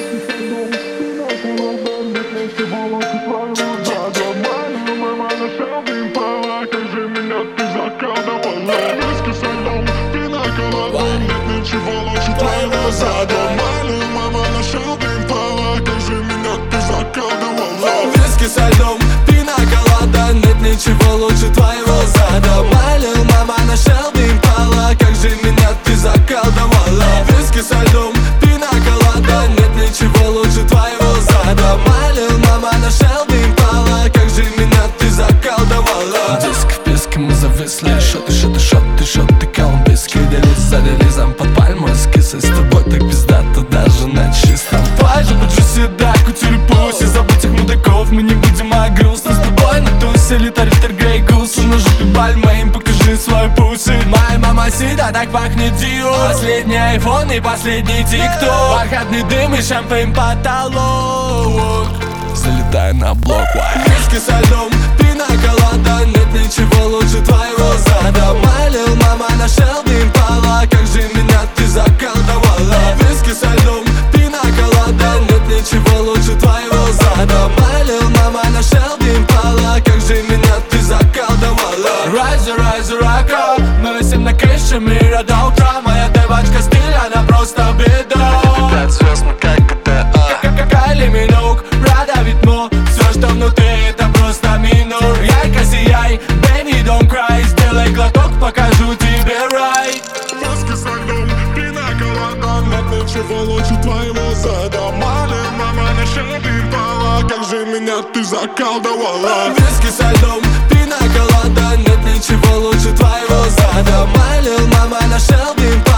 Ничего лучше твоего зада. Малю, мама, нашел дым пала. Как же меня ты заколдовала. Виски со льдом, пина колада. Нет ничего лучше твоего зада. Малю, мама, нашел дым пала. Как же меня ты заколдовала. Виски со льдом, пина колада. Нет ничего лучше твоего зада. Малю, мама, нашел дым пала. Как же меня ты заколдовала. Диск в песке мы зависли. Шоты, шоты, шоты, шоты, колумбийский релиз за релизом под пальмой с кисой. С тобой так пиздато даже на чистом. Пойду поджусь да, кутюрю пусть. И забудь их мудаков, мы не будем грустно. С тобой на тусе, литер Грей Гус. На жопе Бальмейн, покажи свой пуси. Моя мама сида, так пахнет Диор. Последний айфон и последний тикток. Бархатный дым и шампейн потолок. Залетай на блок. Виски со льдом, пина колада. Нет ничего лучше твоего зада. Малил, мама, нашел дым пала. Как же меня ты заколдовала. Виски со льдом, пина колада. Нет ничего лучше твоего зада. Малил, мама, нашел дым пала. Как же меня ты заколдовала. Райзер, райзер, рака. Мы висим на крыше мира до утра. Моя девочка стиль, она просто беда. 5 звезд, мы как GTA. Кайли Миноуг, Прада Витмо. Все, что внутри, это просто минор. Ярко сияй, baby, don't cry. Сделай глоток, покажу тебе рай. Виски со льдом, пина колада. Нет ничего лучше твоего зада. Малю, мама, нашел дым пала. Как же меня ты заколдовала. Виски со льдом, пина колада. Нет ничего лучше твоего зада. Малил, мама, нашел дым